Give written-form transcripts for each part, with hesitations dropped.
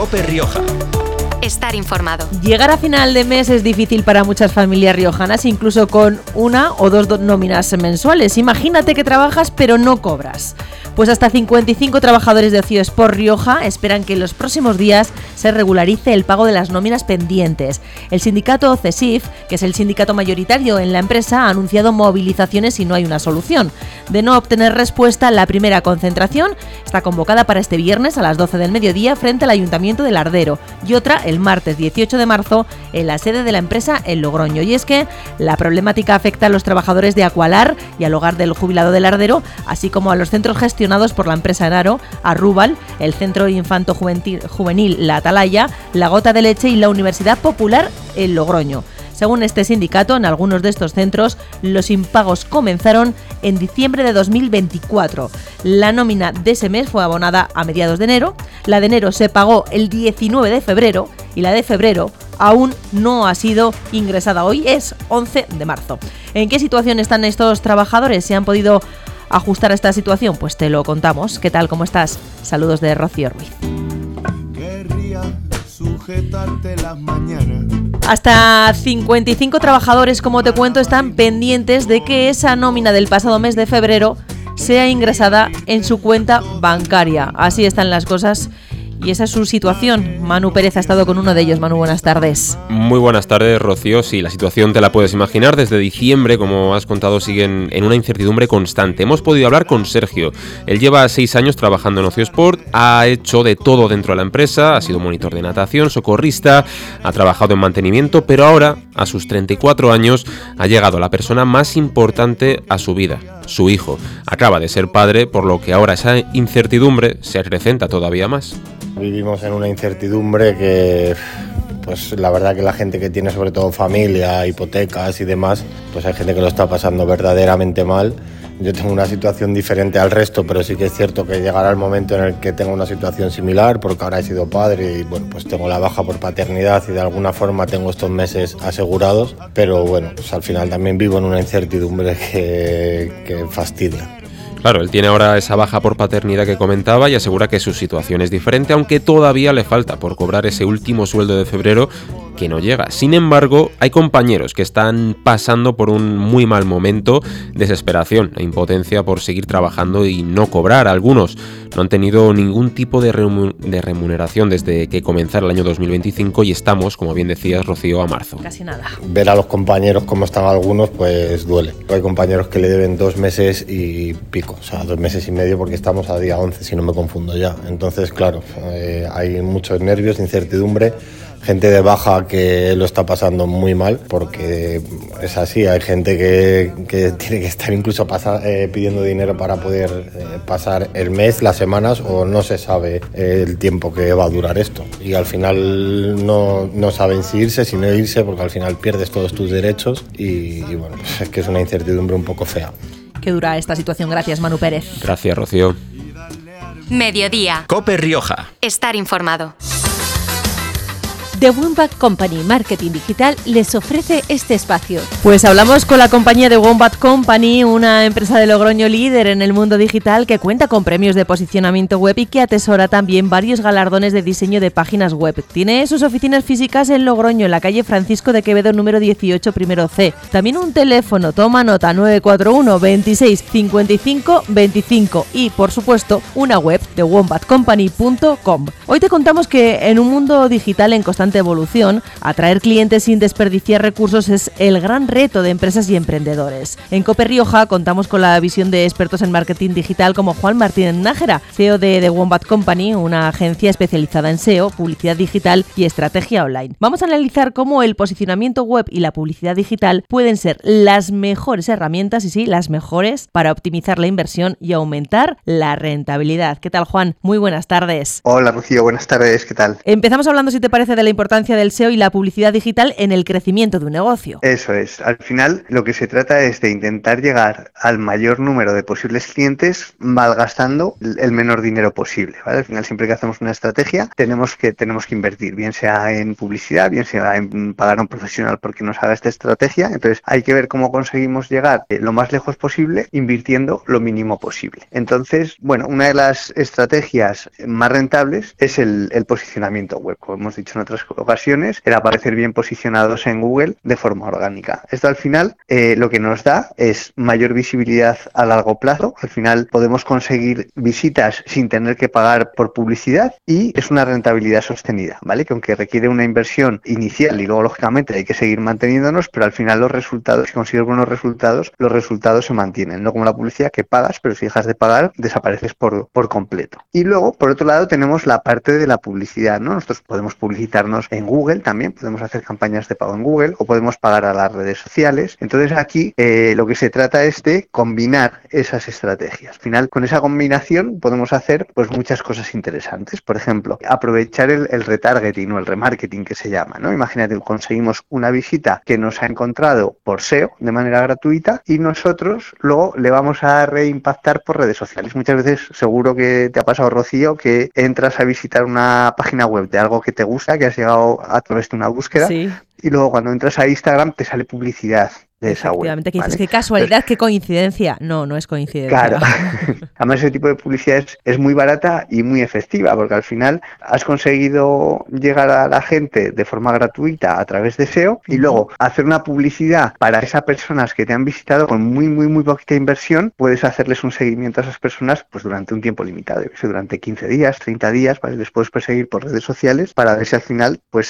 COPE Rioja. Estar informado. Llegar a final de mes es difícil para muchas familias riojanas, incluso con una o dos nóminas mensuales. Imagínate que trabajas pero no cobras. Pues hasta 55 trabajadores de Ocio Sport Rioja esperan que en los próximos días se regularice el pago de las nóminas pendientes. El sindicato CESIF, que es el sindicato mayoritario en la empresa, ha anunciado movilizaciones si no hay una solución. De no obtener respuesta, la primera concentración está convocada para este viernes a las 12 del mediodía frente al Ayuntamiento de Lardero y otra el martes 18 de marzo en la sede de la empresa en Logroño. Y es que la problemática afecta a los trabajadores de Aqualar y al hogar del jubilado de Lardero, así como a los centros gestionados por la empresa Enaro, a Rubal, el Centro Infanto Juvenil La Atalaya, la Gota de Leche y la Universidad Popular en Logroño. Según este sindicato, en algunos de estos centros los impagos comenzaron en diciembre de 2024. La nómina de ese mes fue abonada a mediados de enero, la de enero se pagó el 19 de febrero y la de febrero aún no ha sido ingresada. Hoy es 11 de marzo. ¿En qué situación están estos trabajadores? ¿Se han podido ajustar a esta situación? Pues te lo contamos. ¿Qué tal? ¿Cómo estás? Saludos de Rocío Ruiz. Hasta 55 trabajadores, como te cuento, están pendientes de que esa nómina del pasado mes de febrero sea ingresada en su cuenta bancaria. Así están las cosas. Y esa es su situación. Manu Pérez ha estado con uno de ellos. Manu, buenas tardes. Muy buenas tardes, Rocío. Sí, la situación te la puedes imaginar. Desde diciembre, como has contado, siguen en una incertidumbre constante. Hemos podido hablar con Sergio. Él lleva 6 años trabajando en Ocio Sport, ha hecho de todo dentro de la empresa, ha sido monitor de natación, socorrista, ha trabajado en mantenimiento, pero ahora, a sus 34 años, ha llegado la persona más importante a su vida, su hijo. Acaba de ser padre, por lo que ahora esa incertidumbre se acrecenta todavía más. Vivimos en una incertidumbre que, pues la verdad que la gente que tiene sobre todo familia, hipotecas y demás, pues hay gente que lo está pasando verdaderamente mal. Yo tengo una situación diferente al resto, pero sí que es cierto que llegará el momento en el que tengo una situación similar, porque ahora he sido padre y bueno, pues tengo la baja por paternidad y de alguna forma tengo estos meses asegurados, pero bueno, pues al final también vivo en una incertidumbre que fastidia. Claro, él tiene ahora esa baja por paternidad que comentaba y asegura que su situación es diferente, aunque todavía le falta por cobrar ese último sueldo de febrero que no llega. Sin embargo, hay compañeros que están pasando por un muy mal momento, desesperación e impotencia por seguir trabajando y no cobrar. Algunos no han tenido ningún tipo de remuneración desde que comenzara el año 2025 y estamos, como bien decías, Rocío, a marzo. Casi nada. Ver a los compañeros cómo están algunos, pues duele. Hay compañeros que le deben 2 meses y pico, o sea, 2 meses y medio porque estamos a día 11, si no me confundo ya. Entonces, claro, hay muchos nervios, incertidumbre. Gente de baja que lo está pasando muy mal, porque es así, hay gente que tiene que estar incluso pidiendo dinero para poder pasar el mes, las semanas, o no se sabe el tiempo que va a durar esto. Y al final no saben si irse, si no irse, porque al final pierdes todos tus derechos y bueno, pues es que es una incertidumbre un poco fea. ¿Qué dura esta situación? Gracias, Manu Pérez. Gracias, Rocío. Mediodía. COPE Rioja. Estar informado. The Wombat Company Marketing Digital les ofrece este espacio. Pues hablamos con la compañía The Wombat Company, una empresa de Logroño líder en el mundo digital que cuenta con premios de posicionamiento web y que atesora también varios galardones de diseño de páginas web. Tiene sus oficinas físicas en Logroño, en la calle Francisco de Quevedo número 18, primero C. También un teléfono, toma nota, 941 26 55 25 y, por supuesto, una web, thewombatcompany.com. Hoy te contamos que en un mundo digital en constante evolución, atraer clientes sin desperdiciar recursos es el gran reto de empresas y emprendedores. En COPE Rioja contamos con la visión de expertos en marketing digital como Juan Martínez Nájera, CEO de The Wombat Company, una agencia especializada en SEO, publicidad digital y estrategia online. Vamos a analizar cómo el posicionamiento web y la publicidad digital pueden ser las mejores herramientas, y sí, las mejores, para optimizar la inversión y aumentar la rentabilidad. ¿Qué tal, Juan? Muy buenas tardes. Hola, Rocío, buenas tardes, ¿qué tal? Empezamos hablando, si te parece, de la importancia importancia del SEO y la publicidad digital en el crecimiento de un negocio. Eso es. Al final lo que se trata es de intentar llegar al mayor número de posibles clientes malgastando el menor dinero posible, ¿vale? Al final, siempre que hacemos una estrategia tenemos que invertir, bien sea en publicidad, bien sea en pagar a un profesional porque nos haga esta estrategia. Entonces hay que ver cómo conseguimos llegar lo más lejos posible invirtiendo lo mínimo posible. Entonces, bueno, una de las estrategias más rentables es el posicionamiento web. Como hemos dicho en otras ocasiones, el aparecer bien posicionados en Google de forma orgánica. Esto al final lo que nos da es mayor visibilidad a largo plazo. Al final podemos conseguir visitas sin tener que pagar por publicidad y es una rentabilidad sostenida, ¿vale? Que aunque requiere una inversión inicial y luego lógicamente hay que seguir manteniéndonos, pero al final los resultados, si consigues buenos resultados, los resultados se mantienen, no como la publicidad que pagas, pero si dejas de pagar desapareces por completo. Y luego, por otro lado, tenemos la parte de la publicidad, ¿no? Nosotros podemos publicitarnos en Google también, podemos hacer campañas de pago en Google o podemos pagar a las redes sociales. Entonces aquí lo que se trata es de combinar esas estrategias. Al final, con esa combinación podemos hacer pues muchas cosas interesantes. Por ejemplo, aprovechar el retargeting o el remarketing que se llama, ¿no? Imagínate, conseguimos una visita que nos ha encontrado por SEO de manera gratuita y nosotros luego le vamos a reimpactar por redes sociales. Muchas veces seguro que te ha pasado, Rocío, que entras a visitar una página web de algo que te gusta, que has llegado a través de una búsqueda, Sí. Y luego cuando entras a Instagram te sale publicidad de esa web. Efectivamente, que dices, ¿vale? qué casualidad, qué coincidencia. No, no es coincidencia. Claro. Además, ese tipo de publicidad es muy barata y muy efectiva, porque al final has conseguido llegar a la gente de forma gratuita a través de SEO y luego hacer una publicidad para esas personas que te han visitado con muy poquita inversión. Puedes hacerles un seguimiento a esas personas pues durante un tiempo limitado, durante 15 días, 30 días, ¿vale? Les puedes perseguir por redes sociales para ver si al final pues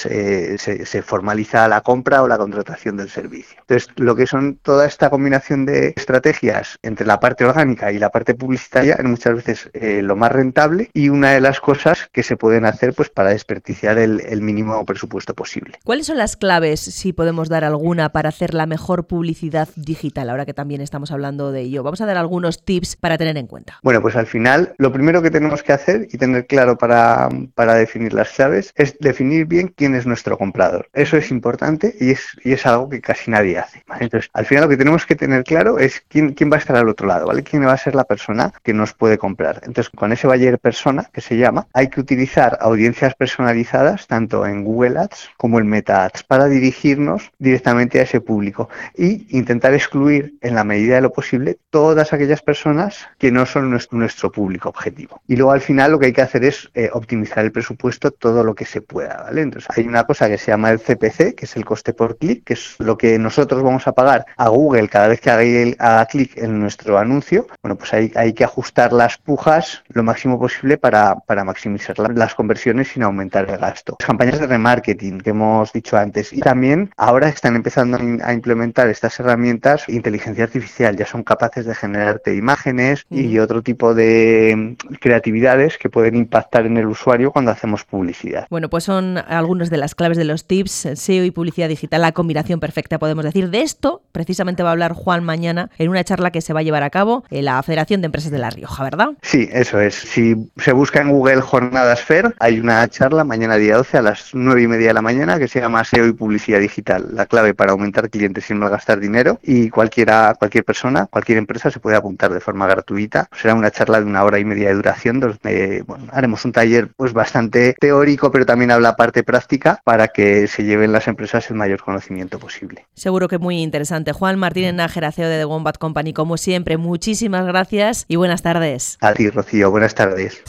se formaliza la compra o la contratación del servicio. Entonces, lo que son toda esta combinación de estrategias entre la parte orgánica y la parte publicitaria es muchas veces lo más rentable y una de las cosas que se pueden hacer pues para desperdiciar el mínimo presupuesto posible. ¿Cuáles son las claves, si podemos dar alguna, para hacer la mejor publicidad digital, ahora que también estamos hablando de ello? Vamos a dar algunos tips para tener en cuenta. Bueno, pues al final lo primero que tenemos que hacer y tener claro para definir las claves es definir bien quién es nuestro comprador. Eso es importante y es algo que casi nadie hace, ¿vale? Entonces, al final lo que tenemos que tener claro es quién va a estar al otro lado, ¿vale? Quién va a ser la persona que nos puede comprar. Entonces, con ese buyer persona, que se llama, hay que utilizar audiencias personalizadas, tanto en Google Ads como en Meta Ads, para dirigirnos directamente a ese público y intentar excluir, en la medida de lo posible, todas aquellas personas que no son nuestro público objetivo. Y luego, al final, lo que hay que hacer es optimizar el presupuesto todo lo que se pueda, ¿vale? Entonces, hay una cosa que se llama el CPC, que es el coste por clic, que es lo que nosotros vamos a pagar a Google cada vez que haga clic en nuestro anuncio. Bueno, pues hay que ajustar las pujas lo máximo posible para maximizar las conversiones sin aumentar el gasto. Las campañas de remarketing que hemos dicho antes, y también ahora están empezando a implementar estas herramientas de inteligencia artificial, ya son capaces de generarte imágenes y otro tipo de creatividades que pueden impactar en el usuario cuando hacemos publicidad. Bueno, pues son algunas de las claves de los tips, SEO y publicidad digital, la combinación perfecta, podemos decir. De esto precisamente va a hablar Juan mañana en una charla que se va a llevar a cabo en la Federación de Empresas de La Rioja, ¿verdad? Sí, eso es. Si se busca en Google Jornadas FER, hay una charla mañana día 12 a las 9:30 de la mañana que se llama SEO y publicidad digital, la clave para aumentar clientes sin malgastar dinero, y cualquier persona, cualquier empresa se puede apuntar de forma gratuita. Será una charla de 1 hora y media de duración donde haremos un taller pues bastante teórico, pero también habla parte práctica para que se lleven las empresas el mayor conocimiento posible. Seguro que muy interesante. Juan Martínez Nájera, CEO de The Wombat Company, como siempre, muchísimas gracias y buenas tardes. A ti, Rocío, buenas tardes.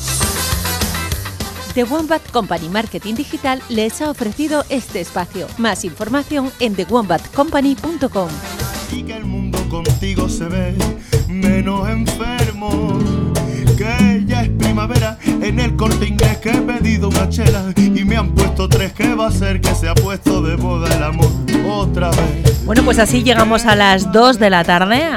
The Wombat Company Marketing Digital les ha ofrecido este espacio. Más información en thewombatcompany.com. Y que el mundo contigo se ve menos enfermo, que ya es primavera en el Corte Inglés, que he pedido una chela y me han puesto 3, que va a ser que se ha puesto de moda el amor otra vez. Bueno, pues así llegamos a las 2 de la tarde.